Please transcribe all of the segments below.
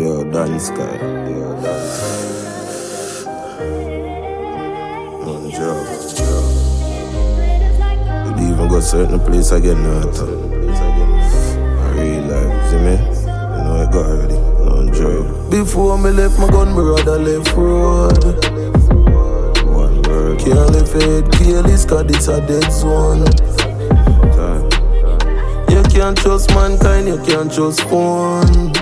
Yo, dance guy. On job. You'd even go certain place again now. I real life, see me? You know I got already. On job. Before me left my gun, me rather left road. One word. Can't live it careless, cause it's a dead zone. Time. You can't trust mankind, you can't trust phone.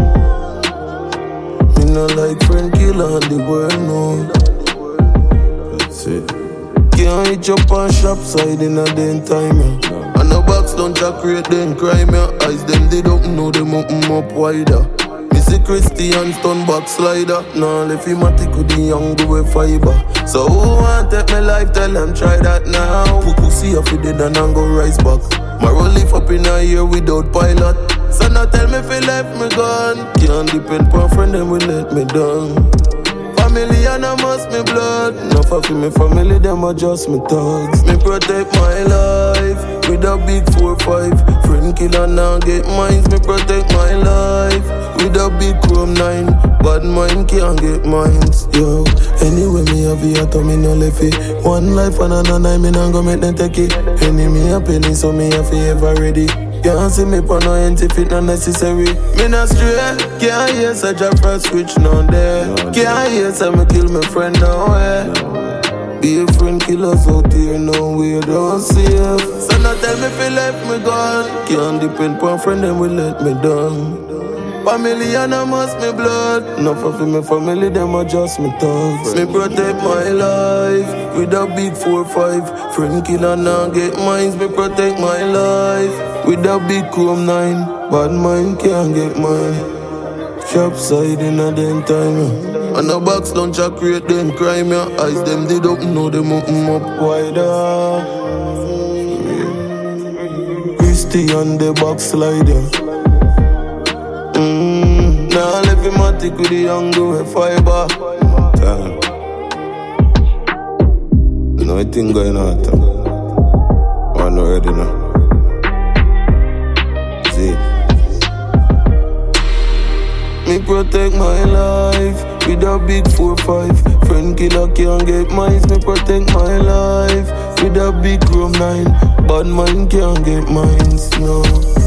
Me not like friend killer and the world know. That's it. Can't hit up on shop side in a den time, yeah. And no box don't jack create them crime, yeah. Eyes them they don't know them open up wider. Missy Christian stun backslider. Nah, left him a tick with the young boy fiber. So who want take my life, tell them try that now. Pussy off it dead and go rise back. My roll lift up in a year without pilot. So now tell me if you left me gone. Can't depend on friend, them will let me down. Family and I must me blood. Enough of me family, them are just me thugs. Me protect my life with a big 4-5. Friend killer now get mines. Me protect my life with a big Chrome 9. Bad mind can't get mines. Yo, anyway me have it, me no left it. One life and another night, me not go make them take it. Enemy a penny, so me have it ever ready. Can't see me for no end if it not necessary. Me not straight, can't hear such a first switch no there. Can't hear say me kill my friend nowhere. Be a friend killers out here, no we don't safe. So now tell me if you left me gone. Can't depend on friend, them will let me down. Family and I must me blood. Enough of me family, them are just me thugs. Me protect my life with a big 4-5. Friend killer now get mines. Me protect my life with a big Chrome 9. Bad mind can't get mine. Shop side in a den time, yeah. And the box don't jack create them crime, yeah. Eyes them they don't know them open up wider. Christian the backslider. Now left him a tick with the young boy fiber. Time. You know anything going on, time. One already now. See. Me protect my life with a big 4-5. Friend killer can't get mines. Me protect my life with a big Chrome 9. Bad mind can't get mines, no.